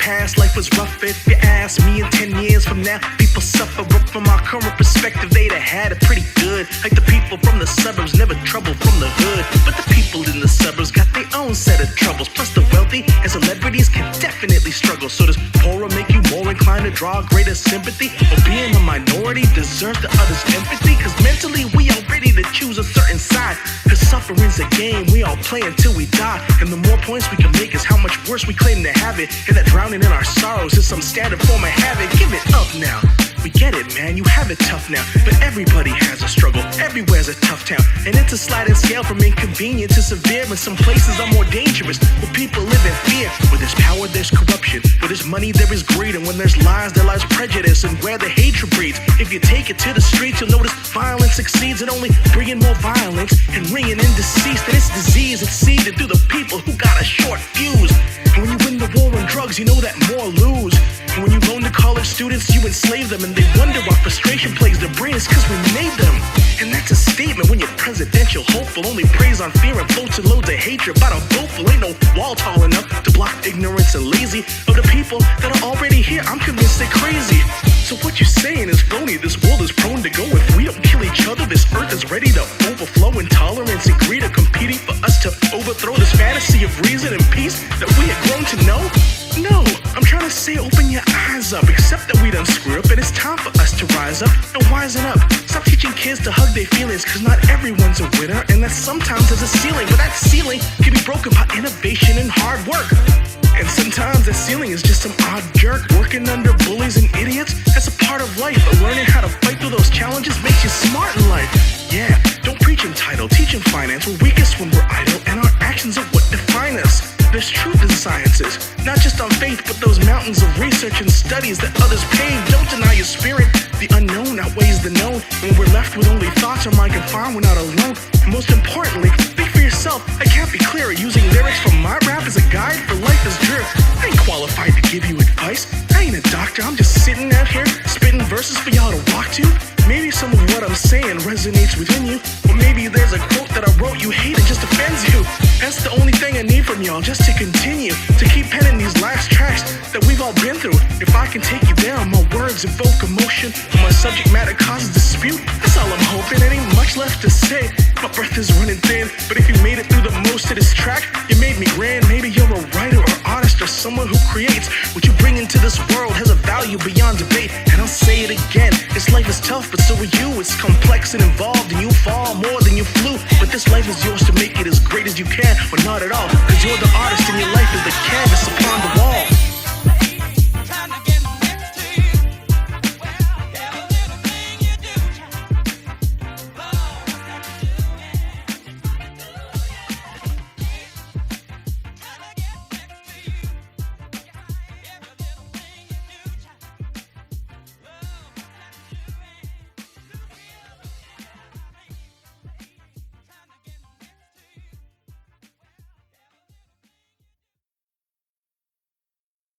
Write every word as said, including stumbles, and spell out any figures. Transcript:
past life was rough. If you ask me, in ten years from now, people suffer. But from our current perspective, they'd have had it pretty good. Like the people from the suburbs, never trouble from the hood. But the people in the suburbs got their own set of troubles. Plus the wealthy and celebrities can definitely struggle. So does poorer make you more inclined to draw greater sympathy? Or being a minority deserves the others' empathy? Cause mentally we are ready to choose a certain side. Cause suffering's a game we all play until we die. And the more points we can make is how much worse we claim to have it. And that drowning in our sorrows is some standard form of habit. Give it up now. We get it, man, you have it tough now. But everybody has a struggle, everywhere's a tough town. And it's a sliding scale from inconvenient to severe. And some places are more dangerous, where people live in fear. Where there's power, there's corruption. Where there's money, there is greed. And when there's lies, there lies prejudice. And where the hatred breeds. If you take it to the streets, you'll notice violence succeeds in only bringing more violence and ringing in deceased. And it's disease, it's seeded through the people who got a short fuse. And when you win the war on drugs, you know that more lose. And when you loan to college students, you enslave them. And they wonder why frustration plagues their brains, cause we made them. And that's a statement when you're presidential hopeful. Only praise on fear and floats and loads of hatred. But I'm hopeful, ain't no wall tall enough to block ignorance and lazy. Of the people that are already here, I'm convinced they're crazy. So what you're saying is phony. This world is prone to go. If we don't kill each other, this earth is ready to overflow. Intolerance and greed are competing for us to overthrow this fantasy of reason and peace that we had grown to know. No, I'm trying to say open your eyes up. Accept that we done screwed up and it's time for us to rise up and wisen up. Stop teaching kids to hug their feelings, cause not everyone's a winner. And that sometimes there's a ceiling, but that ceiling can be broken by innovation and hard work. And sometimes that ceiling is just some odd jerk working under bullies and idiots. That's a part of life, but learning how to fight through those challenges makes you smart in life. Yeah, don't preach entitled, teach in finance. We're weakest when we're idle, and our actions are what define us. There's truth in sciences, not just on faith, but those mountains of research and studies that others pave. Don't deny your spirit, the unknown outweighs the known. When we're left with only thoughts our mind can find, we're not alone. And most importantly, think for yourself. I can't be clearer, using lyrics from my rap as a guide for life is drear. I ain't qualified to give you advice, I ain't a doctor, I'm just sitting out here spitting verses for y'all to walk to. Maybe some of what I'm saying resonates within you, or maybe there's a quote that I wrote you hate and just offends you. That's the only thing I need from y'all, just to continue to keep penning these last tracks that we've all been through. If I can take you down, my words evoke emotion, my subject matter causes dispute. That's all I'm hoping, there ain't much left to say. My breath is running thin, but if you made it through the most of this track, you made me grand. Maybe you're a writer or artist or someone who creates. What you bring into this world has a value beyond debate. And I'll say it again, this life is tough, but so are you. It's complex and involved, and you fall more than you flew. But this life is yours to make it as great as you can, or not at all, cause you're the artist in your life.